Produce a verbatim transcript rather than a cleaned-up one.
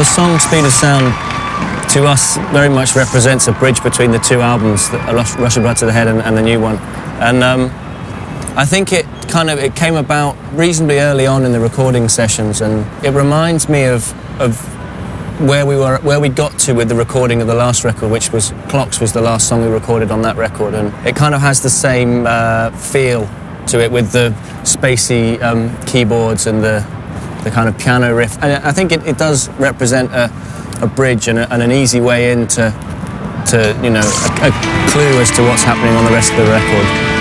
the song Speed of Sound, to us, very much represents a bridge between the two albums, the Rush of Blood to the Head and, and the new one. And um, I think it kind of it came about reasonably early on in the recording sessions, and it reminds me of of where we were, where we got to with the recording of the last record, which was Clocks, was the last song we recorded on that record, and it kind of has the same uh, feel to it with the spacey um, keyboards and the the kind of piano riff. And I think it, it does represent a, a bridge and, a, and an easy way into to you know a, a clue as to what's happening on the rest of the record.